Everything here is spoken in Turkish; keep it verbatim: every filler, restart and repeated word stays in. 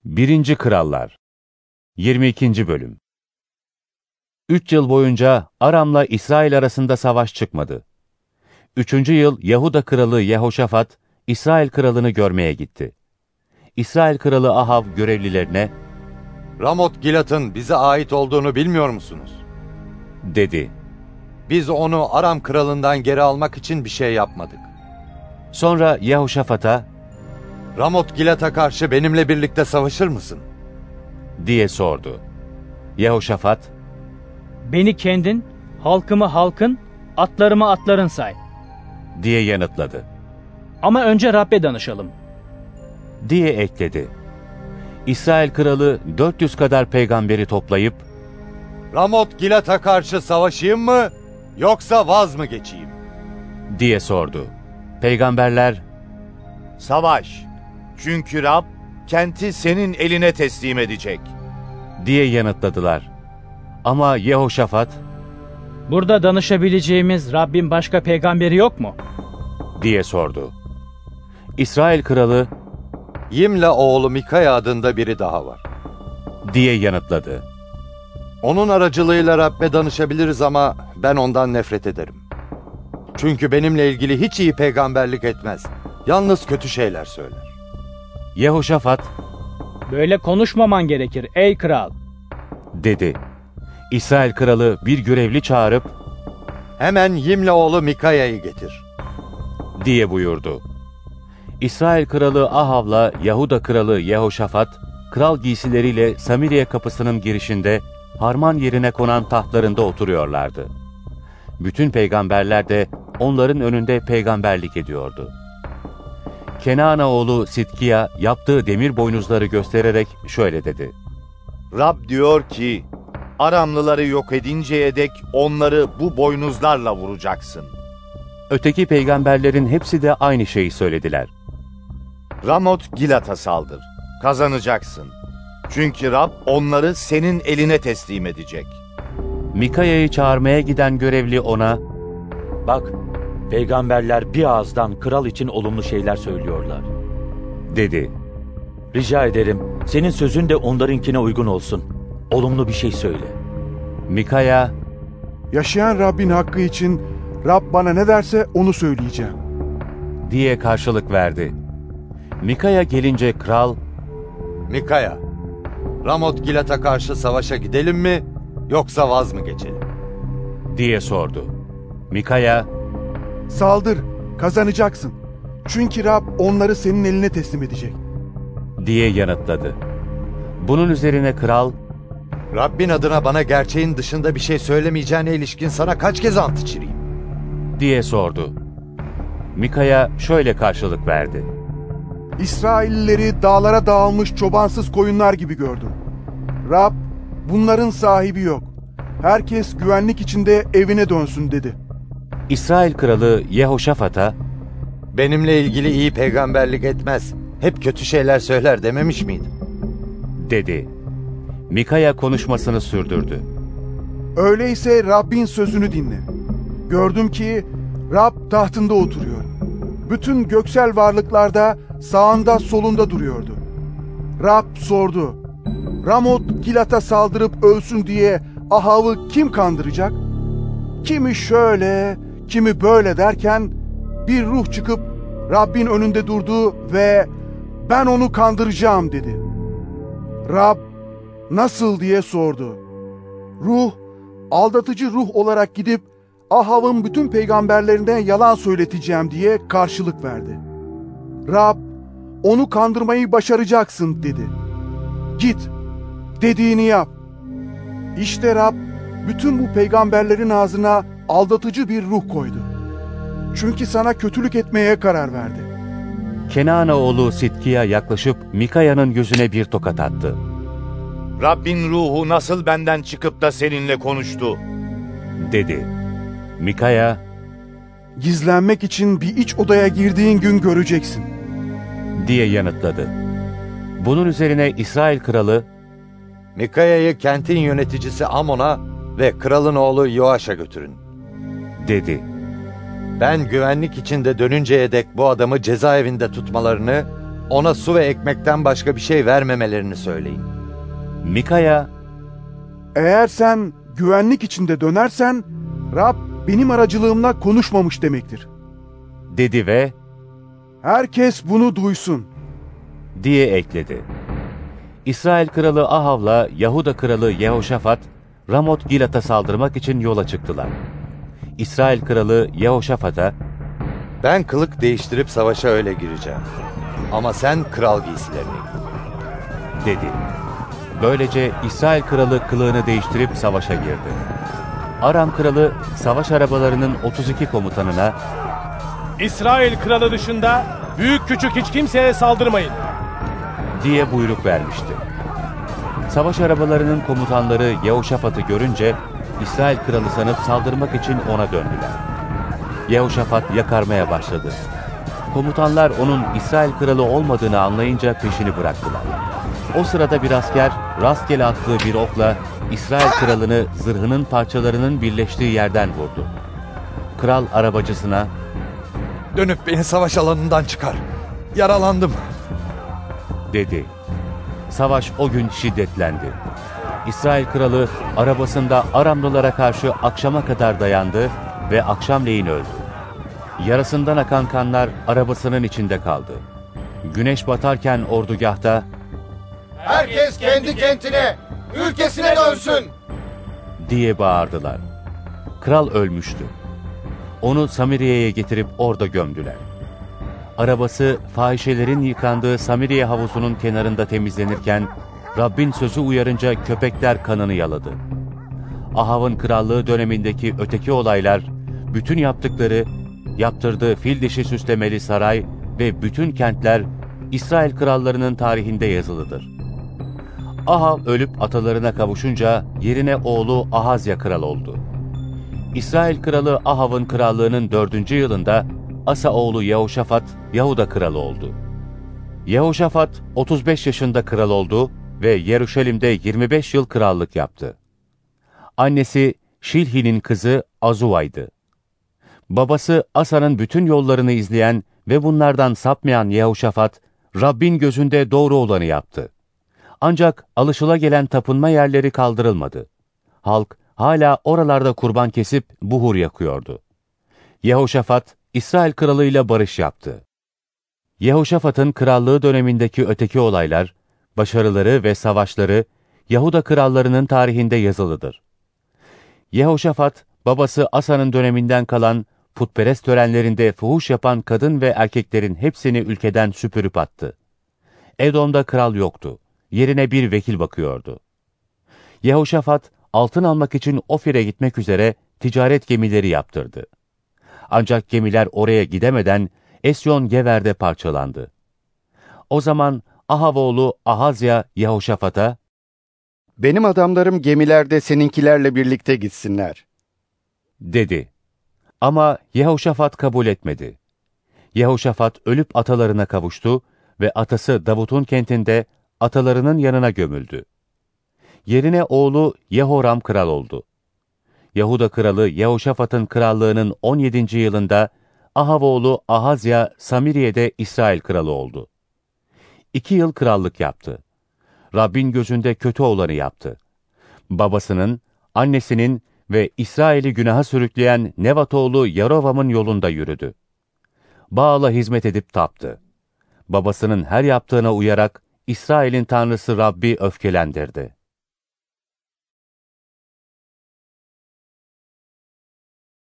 Birinci Krallar yirmi ikinci Bölüm. Üç yıl boyunca Aram'la İsrail arasında savaş çıkmadı. Üçüncü yıl Yahuda kralı Yehoşafat, İsrail kralını görmeye gitti. İsrail kralı Ahav görevlilerine, "Ramot Gilat'ın bize ait olduğunu bilmiyor musunuz?" dedi. "Biz onu Aram kralından geri almak için bir şey yapmadık." Sonra Yehoşafat'a, "Ramot Gilat'a karşı benimle birlikte savaşır mısın?" diye sordu. Yehoşafat, "Beni kendin, halkımı halkın, atlarımı atların say. diye yanıtladı. Ama önce Rab'be danışalım." diye ekledi. İsrail kralı dört yüz kadar peygamberi toplayıp, "Ramot Gilat'a karşı savaşayım mı, yoksa vaz mı geçeyim?" diye sordu. Peygamberler, "Savaş, çünkü Rab kenti senin eline teslim edecek." diye yanıtladılar. Ama Yehoşafat, "Burada danışabileceğimiz Rabbin başka peygamberi yok mu?" diye sordu. İsrail kralı, "Yimla oğlu Mikaya adında biri daha var. diye yanıtladı. Onun aracılığıyla Rab'be danışabiliriz ama ben ondan nefret ederim. Çünkü benimle ilgili hiç iyi peygamberlik etmez. Yalnız kötü şeyler söyler." Yehoşafat, "Böyle konuşmaman gerekir ey kral." dedi. İsrail kralı bir görevli çağırıp, "Hemen Yimla oğlu Mikaya'yı getir." diye buyurdu. İsrail kralı Ahav'la Yahuda kralı Yehoşafat, kral giysileriyle Samiriye kapısının girişinde harman yerine konan tahtlarında oturuyorlardı. Bütün peygamberler de onların önünde peygamberlik ediyordu. Kenana oğlu Sidkiya yaptığı demir boynuzları göstererek şöyle dedi. Rab diyor ki, Aramlıları yok edinceye dek onları bu boynuzlarla vuracaksın. Öteki peygamberlerin hepsi de aynı şeyi söylediler. Ramot Gilat'a saldır, kazanacaksın. Çünkü Rab onları senin eline teslim edecek. Mikaya'yı çağırmaya giden görevli ona, "Bak, peygamberler bir ağızdan kral için olumlu şeyler söylüyorlar. dedi. Rica ederim, senin sözün de onlarınkine uygun olsun. Olumlu bir şey söyle." Mikaya, "Yaşayan Rabbin hakkı için Rab bana ne derse onu söyleyeceğim." diye karşılık verdi. Mikaya gelince kral, "Mikaya, Ramot Gilat'a karşı savaşa gidelim mi, yoksa vaz mı geçelim?" diye sordu. Mikaya, "Saldır, kazanacaksın. Çünkü Rab onları senin eline teslim edecek." diye yanıtladı. Bunun üzerine kral, "Rabbin adına bana gerçeğin dışında bir şey söylemeyeceğine ilişkin sana kaç kez ant içireyim?" diye sordu. Mikaya şöyle karşılık verdi. İsraillileri dağlara dağılmış çobansız koyunlar gibi gördüm. Rab, bunların sahibi yok. Herkes güvenlik içinde evine dönsün dedi. İsrail kralı Yehoşafat'a, "Benimle ilgili iyi peygamberlik etmez, hep kötü şeyler söyler dememiş miydim?" dedi. Mikaya konuşmasını sürdürdü. "Öyleyse Rabbin sözünü dinle. Gördüm ki Rab tahtında oturuyor. Bütün göksel varlıklarda sağında solunda duruyordu. Rab sordu. Ramot Gilat'a saldırıp ölsün diye Ahav'ı kim kandıracak? Kimi şöyle, kimi böyle derken bir ruh çıkıp Rabbin önünde durdu ve ben onu kandıracağım dedi. Rab nasıl diye sordu. Ruh, aldatıcı ruh olarak gidip Ahav'ın bütün peygamberlerine yalan söyleteceğim diye karşılık verdi. Rab, onu kandırmayı başaracaksın dedi. Git, dediğini yap. İşte Rab, bütün bu peygamberlerin ağzına aldatıcı bir ruh koydu. Çünkü sana kötülük etmeye karar verdi." Kenana oğlu Sidkiya yaklaşıp Mikaya'nın yüzüne bir tokat attı. Rabbin ruhu nasıl benden çıkıp da seninle konuştu? dedi. Mikaya, "Gizlenmek için bir iç odaya girdiğin gün göreceksin." diye yanıtladı. Bunun üzerine İsrail kralı, "Mikaya'yı kentin yöneticisi Amon'a ve kralın oğlu Yoaş'a götürün." dedi. "Ben güvenlik içinde dönünceye dek bu adamı cezaevinde tutmalarını, ona su ve ekmekten başka bir şey vermemelerini söyleyin. Mikaya, Eğer sen güvenlik içinde dönersen, Rab benim aracılığımla konuşmamış demektir. dedi ve Herkes bunu duysun. diye ekledi. İsrail kralı Ahav'la Yahuda kralı Yehoşafat, Ramot Gilat'a saldırmak için yola çıktılar. İsrail kralı Yehoşafat'a, Ben kılık değiştirip savaşa öyle gireceğim. Ama sen kral giysilerini giy. dedi. Böylece İsrail kralı kılığını değiştirip savaşa girdi. Aram kralı savaş arabalarının otuz iki komutanına, İsrail kralı dışında büyük küçük hiç kimseye saldırmayın diye buyruk vermişti. Savaş arabalarının komutanları Yehoşafat'ı görünce İsrail kralı sanıp saldırmak için ona döndüler. Yehoşafat yakarmaya başladı. Komutanlar onun İsrail kralı olmadığını anlayınca peşini bıraktılar. O sırada bir asker rastgele attığı bir okla İsrail kralını zırhının parçalarının birleştiği yerden vurdu. Kral arabacısına, Dönüp beni savaş alanından çıkar. Yaralandım. dedi. Savaş o gün şiddetlendi. İsrail kralı arabasında Aramlılara karşı akşama kadar dayandı ve akşamleyin öldü. Yarasından akan kanlar arabasının içinde kaldı. Güneş batarken ordugahta, Herkes kendi kentine, ülkesine dönsün diye bağırdılar. Kral ölmüştü. Onu Samiriye'ye getirip orada gömdüler. Arabası fahişelerin yıkandığı Samiriye havuzunun kenarında temizlenirken Rabbin sözü uyarınca köpekler kanını yaladı. Ahav'ın krallığı dönemindeki öteki olaylar, bütün yaptıkları, yaptırdığı fil dişi süslemeli saray ve bütün kentler İsrail krallarının tarihinde yazılıdır. Ahav ölüp atalarına kavuşunca yerine oğlu Ahazya kral oldu. İsrail kralı Ahav'ın krallığının dördüncü yılında Asa oğlu Yehoşafat Yahuda kralı oldu. Yehoşafat otuz beş yaşında kral oldu ve Yeruşalim'de yirmi beş yıl krallık yaptı. Annesi Şilhi'nin kızı Azuva'ydı. Babası Asa'nın bütün yollarını izleyen ve bunlardan sapmayan Yehoşafat, Rabbin gözünde doğru olanı yaptı. Ancak alışılagelen tapınma yerleri kaldırılmadı. Halk hala oralarda kurban kesip buhur yakıyordu. Yehoşafat, İsrail kralıyla barış yaptı. Yehoşafat'ın krallığı dönemindeki öteki olaylar, başarıları ve savaşları Yahuda krallarının tarihinde yazılıdır. Yehoşafat, babası Asa'nın döneminden kalan putperest törenlerinde fuhuş yapan kadın ve erkeklerin hepsini ülkeden süpürüp attı. Edom'da kral yoktu. Yerine bir vekil bakıyordu. Yehoşafat, altın almak için Ofir'e gitmek üzere ticaret gemileri yaptırdı. Ancak gemiler oraya gidemeden Esyon Gever'de parçalandı. O zaman Ahav oğlu Ahazya Yehoşafat'a, Benim adamlarım gemilerde seninkilerle birlikte gitsinler dedi. Ama Yehoşafat kabul etmedi. Yehoşafat ölüp atalarına kavuştu ve atası Davut'un kentinde atalarının yanına gömüldü. Yerine oğlu Yehoram kral oldu. Yahuda kralı Yehoşafat'ın krallığının on yedinci yılında Ahav oğlu Ahazya Samiriye'de İsrail kralı oldu. İki yıl krallık yaptı. Rabbin gözünde kötü olanı yaptı. Babasının, annesinin ve İsrail'i günaha sürükleyen Nevat oğlu Yarovam'ın yolunda yürüdü. Baal'a hizmet edip taptı. Babasının her yaptığına uyarak İsrail'in tanrısı Rabbi öfkelendirdi.